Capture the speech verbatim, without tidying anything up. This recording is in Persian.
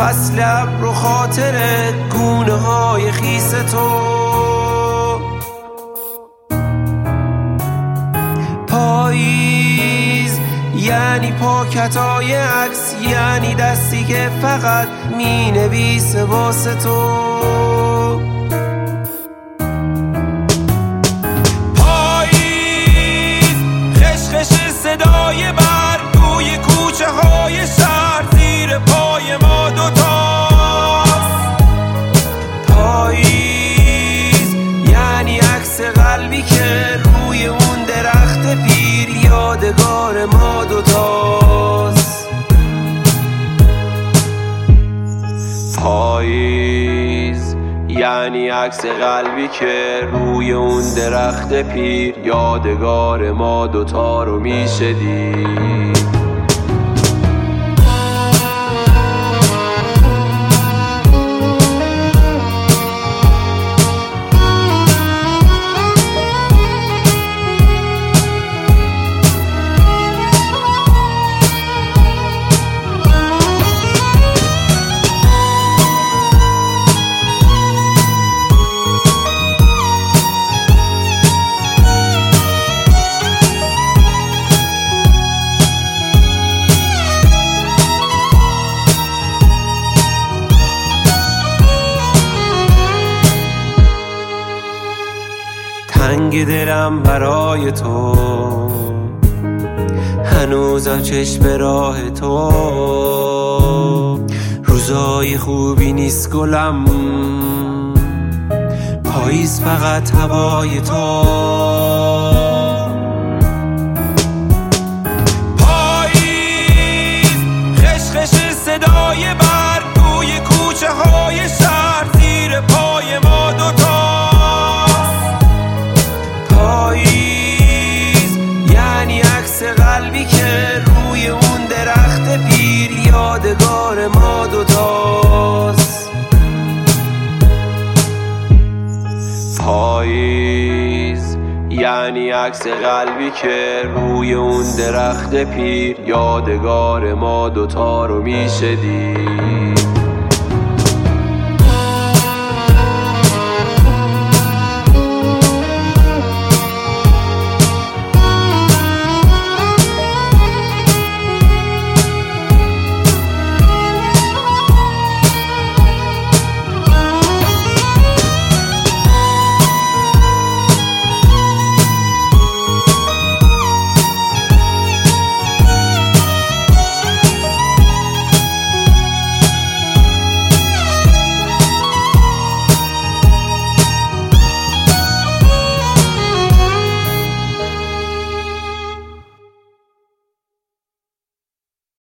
فصل ابر و خاطر گونه های خیس تو. پاییز یعنی پاکتای عکس، یعنی دستی که فقط می نویسه واسه تو. پاییز خشخش صدای برگ روی کوچه های شهر، زیر پای ما دوتاست. پاییز یعنی عکس قلبی که روی اون درخت پیر، یادگار ما دوتاست. پاییز یعنی عکس قلبی که روی اون درخت پیر، یادگار ما دوتا رو میشه دید. تنگ دلم برای تو، هنوزم چشم به راه تو. روزای خوبی نیست گلم، پاییز فقط هوای تو. پاییز خشخش صدای برگ روی کوچه های شهر، زیر پای ما دوتا. پاییز یعنی عکس قلبی که روی اون درخت پیر، یادگار ما دوتاست. پاییز یعنی عکس قلبی که روی اون درخت پیر، یادگار ما دوتا رو میشه دید.